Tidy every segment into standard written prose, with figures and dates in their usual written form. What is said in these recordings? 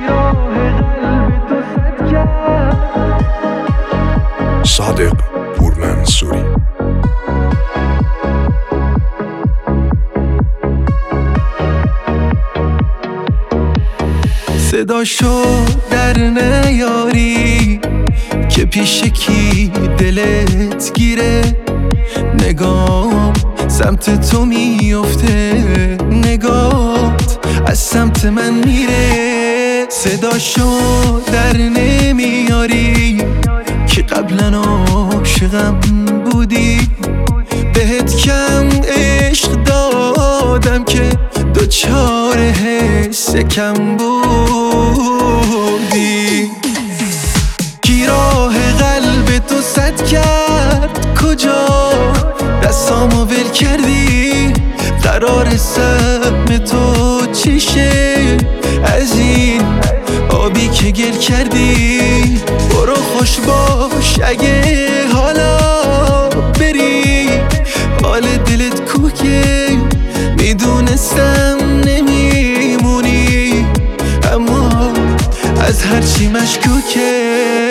صادق پورمنصوری. صداشو در نیاری که پیش کی دلت گیره، نگام سمت تو میفته، نگات از سمت من میره. صداشو در نمیاری که قبلا عاشقم بودی، بهت کم عشق دادم که دوچار حس کم بودی. کی راه قلب تو سد کرد کجا، دستامو ول کردی، قرار سهم تو چیشه از این آبی که گل کردی. برو خوش باش اگه حالا بری، حال دلت کوکه میدونستم نمیمونی، اما از هرچی مشکوکه.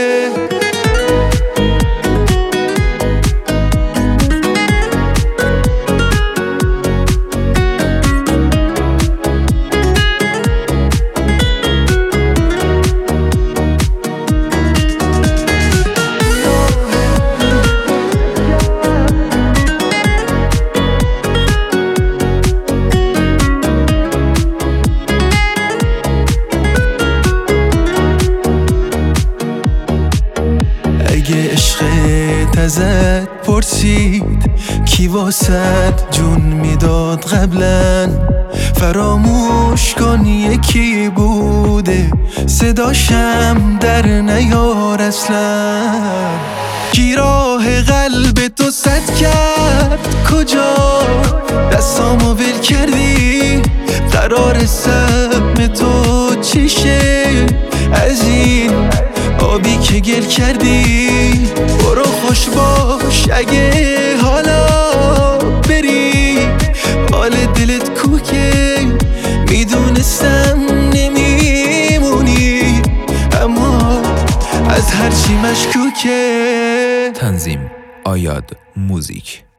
اگه عشقت ازت پرسید کی واسد جون میداد قبلا، فراموش کن یکی بوده، صداشم در نیار اصلا. کی راه قلب تو سد کرد کجا، دستامو ول کردی، قرار سهم تو چیشه از این آبی که گل کردی. برو خوش باش اگه حالا بری، حال دلت کوکه میدونستم نمیمونی، اما از هرچی مشکوکه. تنظیم آیاد موزیک.